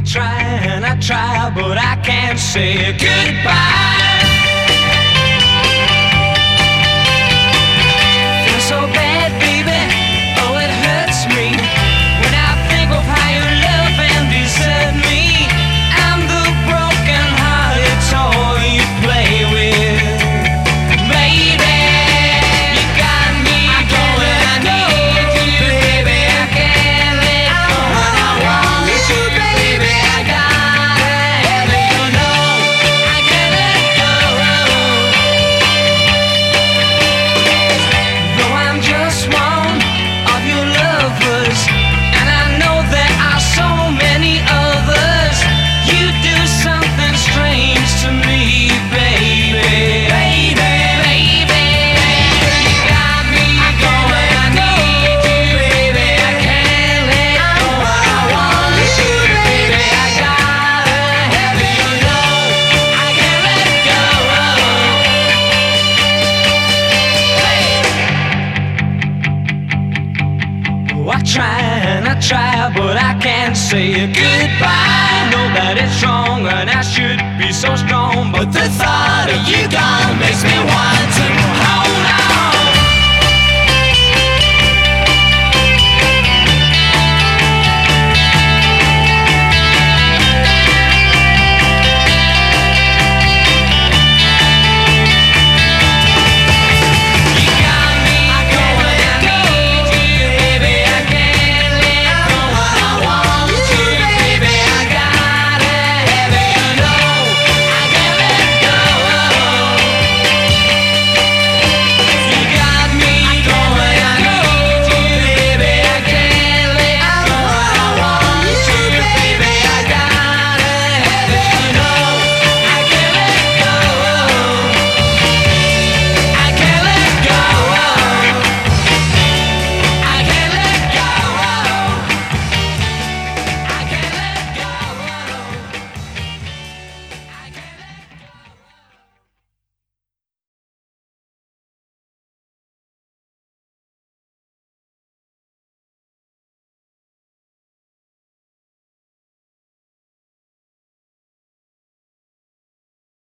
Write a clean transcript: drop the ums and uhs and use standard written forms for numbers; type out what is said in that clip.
try and I try, but I can't say goodbye. Feel so bad, baby, oh it hurts me when I think of how you love and desert me. I'm the broken hearted toy you play with, baby. You got me going, I need you, baby. I can't let go, and I want you, baby. I gotta have you know I can't let go. Though I'm just one of your lovers, and I know there are so many others, you do something strange to me, baby. Baby, you got me going, I need you, baby. I can't let go, I want you, baby. I gotta have you know I can't let go. Oh, I try and I try, but I can't say goodbye. Know that it's wrong and I should be so strong, but the thought of you gone makes me want to hold